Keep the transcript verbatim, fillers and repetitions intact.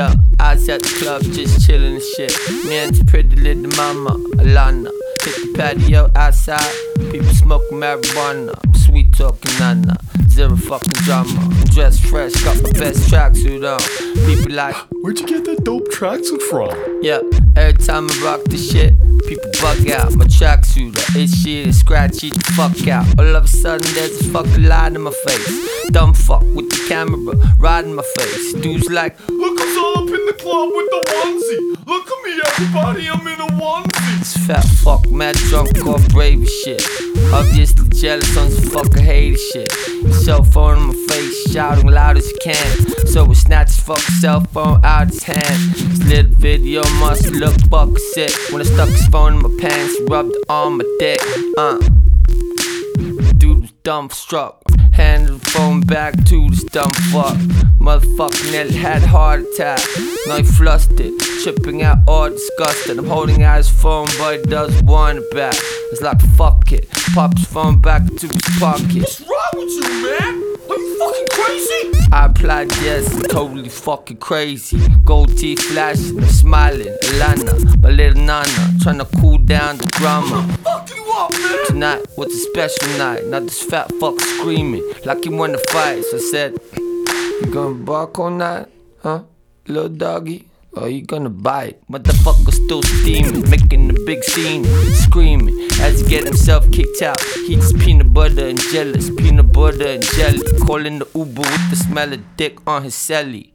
Yeah, I was at the club just chillin' and shit. Me and this pretty little mama, Alana. Hit the patio outside, people smoking marijuana. I'm sweet talking nana, zero fucking drama. I'm dressed fresh, got my best tracksuit on. People like, where'd you get that dope tracksuit from? yeah, every time I rock this shit, people bug out. My tracksuit, it's shit and scratchy the fuck out. All of a sudden there's a fucking light in my face. Dumb fuck with the camera right in my face. Dude's like, look who's all up in the club with the onesie. Look at me everybody, I'm in a onesie. this fat fuck, mad drunk off brave as shit. Obviously jealous on some fucking hater shit. His cell phone in my face, shouting loud as you can. So we snatch his fucking cell phone out his hand. This little video must look fucking sick. When I stuck his phone in my pants, rubbed it on my dick. Uh, dude was dumbstruck. Handed the phone back to this dumb fuck. Motherfucker nearly had a heart attack. Now he flustered, tripping out all disgusted. I'm holding out his phone, but he doesn't want it back. It's like fuck it, pop his phone back into his pocket. What's wrong with you, man? Are you fucking crazy? I replied yes, I'm totally fucking crazy. Gold teeth flashing, I'm smiling. Alana, my little nana, trying to cool down the drama. Fuck you up, man. Tonight was a special night. Now this fat fuck screaming like he wanna fight. So I said, you gonna bark all night, huh, little doggy? Or you gonna bite? Motherfucker still steaming, making a big scene, screaming as he get himself kicked out. He just peanut butter and jealous, peanut butter and jelly. Calling the Uber with the smell of dick on his celly.